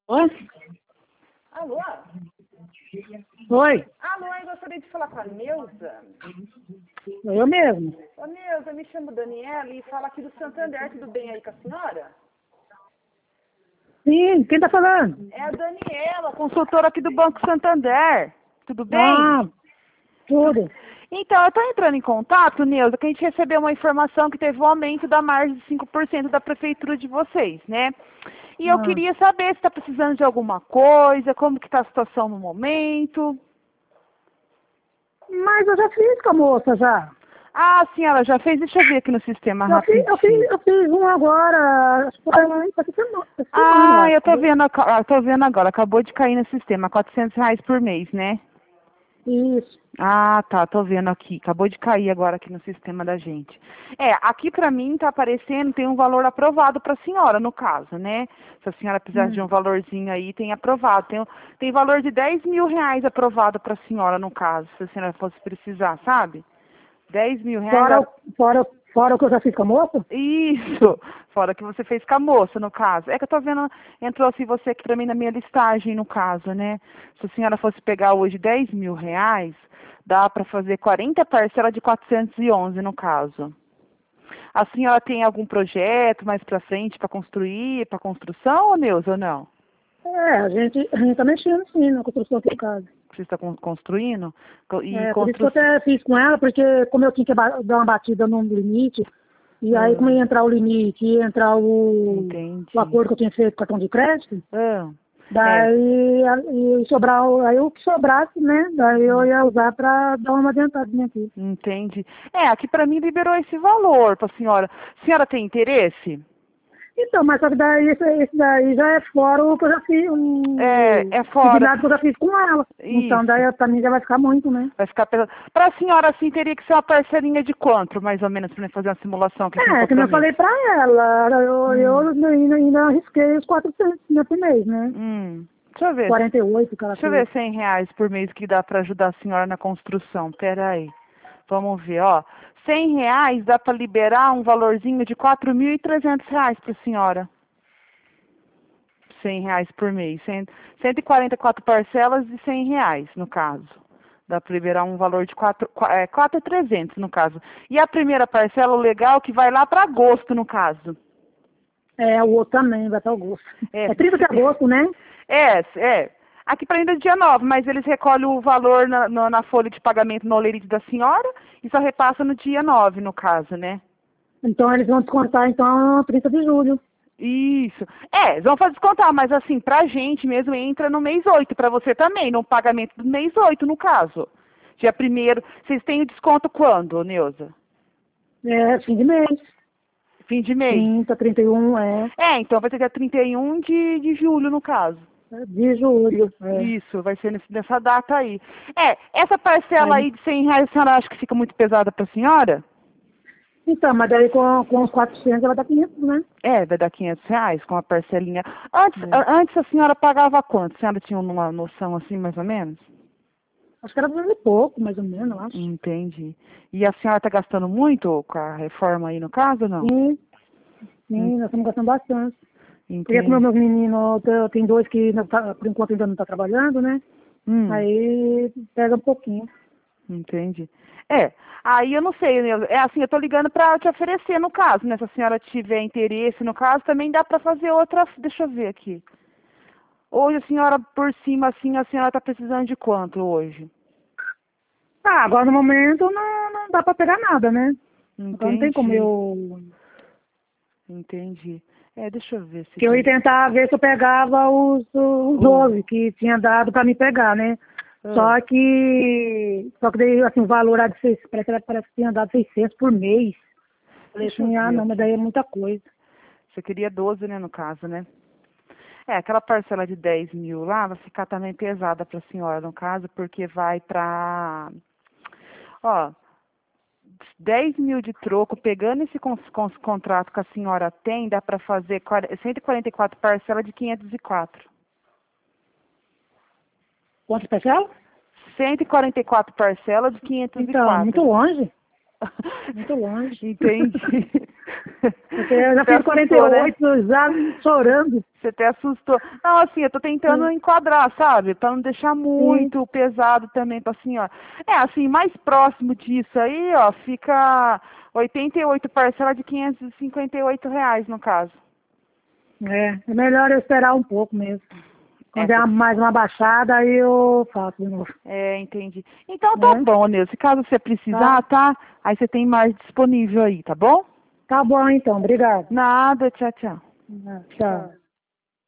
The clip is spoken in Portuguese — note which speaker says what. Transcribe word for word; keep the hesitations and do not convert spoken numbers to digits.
Speaker 1: Oi?
Speaker 2: Alô?
Speaker 1: Oi?
Speaker 2: Alô, eu gostaria de falar com a Neuza.
Speaker 1: Eu mesmo.
Speaker 2: Ô, Neuza, eu me chamo Daniela e falo aqui do Santander. Tudo bem aí com a senhora?
Speaker 1: Sim, quem tá falando?
Speaker 2: É a Daniela, consultora aqui do Banco Santander. Tudo bem?
Speaker 1: Ah, tudo.
Speaker 2: Então, eu estou entrando em contato, Neuza, que a gente recebeu uma informação que teve um aumento da margem de cinco por cento da prefeitura de vocês, né? E eu
Speaker 1: Ah.
Speaker 2: queria saber se está precisando de alguma coisa, como que está a situação no momento.
Speaker 1: Mas eu já fiz com a moça já.
Speaker 2: Ah, senhora, já fez? Deixa eu ver aqui no sistema
Speaker 1: Eu fiz,
Speaker 2: rapidinho.
Speaker 1: eu fiz, eu fiz um agora, acho que foi essa semana, essa semana,
Speaker 2: Ah,
Speaker 1: acho.
Speaker 2: eu tô vendo, aca- ah, tô vendo agora, acabou de cair no sistema, quatrocentos reais por mês, né?
Speaker 1: Isso.
Speaker 2: Ah, tá, tô vendo aqui, acabou de cair agora aqui no sistema da gente. É, aqui pra mim tá aparecendo, tem um valor aprovado pra senhora, no caso, né? Se a senhora precisar de
Speaker 1: Hum.
Speaker 2: um valorzinho aí, tem aprovado. Tem, tem valor de dez mil reais aprovado pra senhora, no caso, se a senhora fosse precisar, sabe? dez mil reais.
Speaker 1: Fora, o- fora, fora o que eu já fiz com a moça?
Speaker 2: Isso, fora que você fez com a moça, no caso. É que eu tô vendo, entrou assim você aqui pra mim na minha listagem, no caso, né? Se a senhora fosse pegar hoje dez mil reais, dá pra fazer quarenta parcelas de quatrocentos e onze, no caso. A senhora tem algum projeto mais pra frente pra construir, pra construção, ô Neuza, ou não?
Speaker 1: É, a gente, a gente tá mexendo sim na construção aqui de casa.
Speaker 2: Você está con- construindo? Co- E
Speaker 1: É, por isso que eu
Speaker 2: construção...
Speaker 1: até fiz com ela, porque como eu tinha que ba- dar uma batida no limite, e aí como ia entrar o limite, ia entrar o,
Speaker 2: Entendi.
Speaker 1: o acordo que eu tinha feito com o cartão de crédito,
Speaker 2: Ah, é.
Speaker 1: daí a- e sobrar, o- aí o que sobrasse, né, daí eu ia usar para dar uma adiantadinha aqui.
Speaker 2: Entendi. É, aqui pra mim liberou esse valor pra senhora. A senhora tem interesse?
Speaker 1: Então, mas só que daí esse, esse daí já é fora o que eu já fiz, um
Speaker 2: É, é fora.
Speaker 1: combinado que eu já fiz com ela. Então
Speaker 2: Isso.
Speaker 1: daí pra mim já vai ficar muito, né?
Speaker 2: Vai ficar pesado. Para a senhora, assim, teria que ser uma parcelinha de quanto, mais ou menos, para fazer uma simulação aqui com
Speaker 1: É, que nem eu falei pra ela, eu, eu ainda, ainda arrisquei os quatrocentos né, por mês, né?
Speaker 2: Hum, deixa eu ver.
Speaker 1: quarenta e oito, cara.
Speaker 2: Deixa eu ver cem reais por mês que dá para ajudar a senhora na construção. Pera aí. Vamos ver, ó. cem reais dá para liberar um valorzinho de quatro mil e trezentos reais para a senhora. cem reais por mês. cento e quarenta e quatro parcelas de cem reais, no caso. Dá para liberar um valor de quatro mil e trezentos, no caso. E a primeira parcela, o legal, que vai lá para agosto, no caso.
Speaker 1: É, o outro também, vai estar o gosto.
Speaker 2: É,
Speaker 1: É trinta de agosto, né?
Speaker 2: É, é. Aqui para ainda é dia nove, mas eles recolhem o valor na, na, na folha de pagamento no olerite da senhora e só repassa no dia nove, no caso, né?
Speaker 1: Então eles vão descontar, então, trinta de julho.
Speaker 2: Isso. É, eles vão fazer descontar, mas assim, pra gente mesmo entra no mês oito, pra você também, no pagamento do mês oito, no caso. Dia primeiro. Vocês têm o desconto quando, Neuza?
Speaker 1: É, fim de mês.
Speaker 2: Fim de mês?
Speaker 1: trinta, trinta e um, é.
Speaker 2: É, então vai ser dia trinta e um de, de julho, no caso.
Speaker 1: De julho. É.
Speaker 2: Isso, vai ser nesse, nessa data aí. É, essa parcela
Speaker 1: Aí-
Speaker 2: aí de cem reais, a senhora acha que fica muito pesada pra senhora?
Speaker 1: Então, mas daí com, com os quatrocentos ela dá quinhentos, né?
Speaker 2: É, vai dar quinhentos reais com a parcelinha. Antes,
Speaker 1: É.
Speaker 2: a- antes a senhora pagava quanto? A senhora tinha uma noção assim, mais ou menos?
Speaker 1: Acho que era duzentos e pouco, mais ou menos, eu acho.
Speaker 2: Entendi. E a senhora está gastando muito com a reforma aí no caso ou não?
Speaker 1: Sim, sim, nós estamos gastando bastante. Porque
Speaker 2: Entendi.
Speaker 1: como meus meninos, eu tenho dois que não tá- por enquanto ainda não estão trabalhando, né?
Speaker 2: Hum,
Speaker 1: Aí pega um pouquinho.
Speaker 2: entendi. É, aí eu não sei, né? É assim, eu tô ligando para te oferecer no caso, né? Se a senhora tiver interesse no caso, também dá para fazer outra, deixa eu ver aqui. Hoje a senhora, por cima, assim, a senhora está precisando de quanto hoje?
Speaker 1: Ah, agora no momento não, não dá pra pegar nada, né? Agora não tem como
Speaker 2: Entendi.
Speaker 1: eu...
Speaker 2: Entendi. É, deixa eu ver se
Speaker 1: Que eu ia
Speaker 2: tem.
Speaker 1: tentar ver se eu pegava os, os doze que tinha dado pra me pegar, né?
Speaker 2: Ah,
Speaker 1: Só que... Só que daí, assim, o valor era de seis, parece, que- parece que tinha dado seiscentos por mês. Falei
Speaker 2: deixa eu
Speaker 1: assim, ah,
Speaker 2: ver
Speaker 1: não, mas
Speaker 2: aqui.
Speaker 1: daí é muita coisa.
Speaker 2: Você queria doze, né, no caso, né? É, aquela parcela de dez mil lá vai ficar também pesada para a senhora, no caso, porque vai para... Ó, dez mil de troco, pegando esse cons, cons, contrato que a senhora tem, dá para fazer cento e quarenta e quatro parcelas de quinhentos e quatro.
Speaker 1: Quanto especial?
Speaker 2: cento e quarenta e quatro parcelas de quinhentos e
Speaker 1: Então, muito
Speaker 2: quatro.
Speaker 1: longe. Muito longe.
Speaker 2: Entendi.
Speaker 1: Porque eu já
Speaker 2: Você
Speaker 1: fiz quarenta e oito,
Speaker 2: assustou, né?
Speaker 1: já chorando.
Speaker 2: Você até assustou. Não, assim, eu tô tentando
Speaker 1: Sim.
Speaker 2: enquadrar, sabe? Pra não deixar muito pesado também, pra assim, ó. É, assim, mais próximo disso aí, ó, fica oitenta e oito parcelas de quinhentos e cinquenta e oito reais, no caso.
Speaker 1: É, é melhor eu esperar um pouco mesmo.
Speaker 2: É,
Speaker 1: Quando der
Speaker 2: você-
Speaker 1: mais uma baixada, aí eu faço de novo.
Speaker 2: é, entendi. Então tá
Speaker 1: Né?
Speaker 2: bom, Nilce. Caso você precisar,
Speaker 1: Tá,
Speaker 2: tá? Aí você tem mais disponível aí, tá bom?
Speaker 1: tá bom então, obrigado.
Speaker 2: Nada, tchau, tchau.
Speaker 1: Tchau.